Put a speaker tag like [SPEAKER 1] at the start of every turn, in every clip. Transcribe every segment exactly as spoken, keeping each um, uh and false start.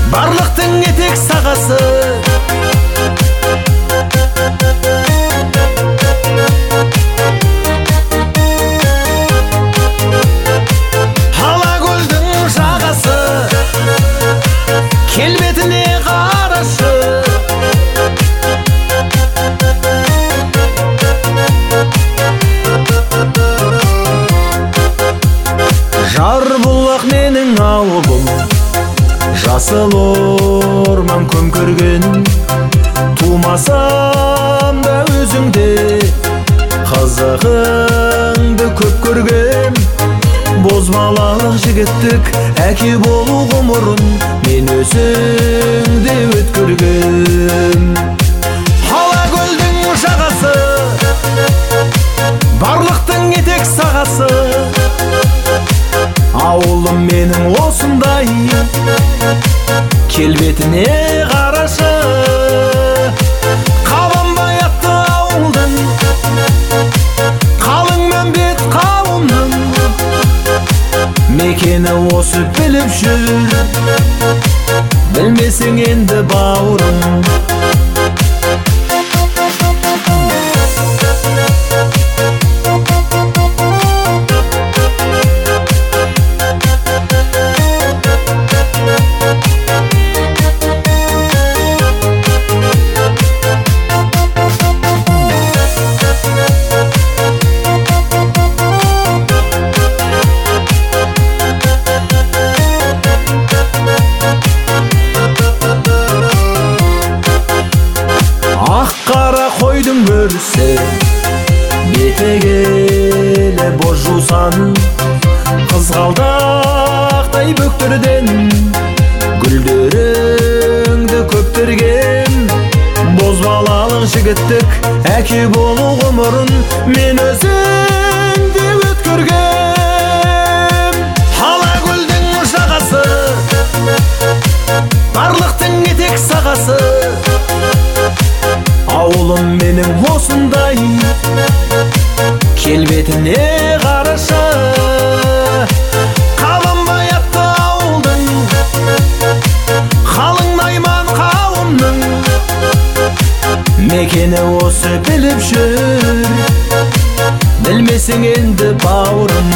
[SPEAKER 1] барлықтың етек сағасы. Алакөлдің жағасы, келбетіне қарашы. Жарбұлақ менің ауылым, жасыл орман көмкерген. Тумасам да өзіңде, қызығыңды көп көргем. Бозбалалық жігіттік әке болу ғұмырын мен өзіңде өткергем. Алакөлдің жағасы, барлықтың етек сағасы. Ауылым менің осындай, келбетіне қарашы. Қабанбай атты ауылдың, қалың мәмбет қауымның мекені осы біліп жүр, білмесең енді бауырым. Қойдың өрісі, бетегелі боз жусан. Қызғалдақтай бөктерден гүлдеріңді көптерген. Бозбалалық жігіттік әке болу ғұмырын мен өзіңде өткергем. Алакөлдің жағасы, барлықтың етек сағасы. Ауылым менің осындай, келбетіне қарашы. Қабанбай атты ауылдың, қалың найман қауымның мекені осы біліп жүр, білмесең енді бауырым.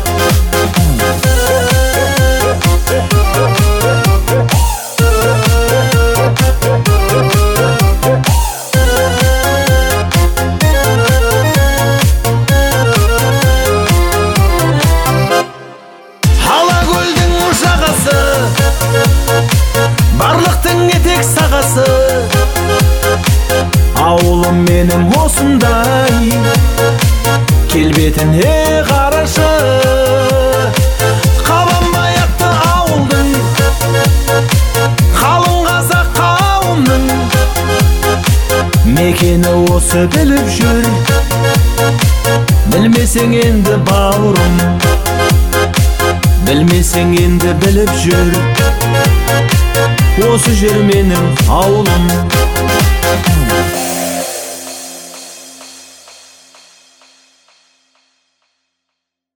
[SPEAKER 1] Барлықтың етек сағасы, ауылым менің осындай, келбетіне қарашы. Қабанбай атты ауылдың, қалың қазақ қауымның мекені осы біліп жүр, білмесең енді бауырым. Білмесең енді біліп жүр, осы жер менің ауылым.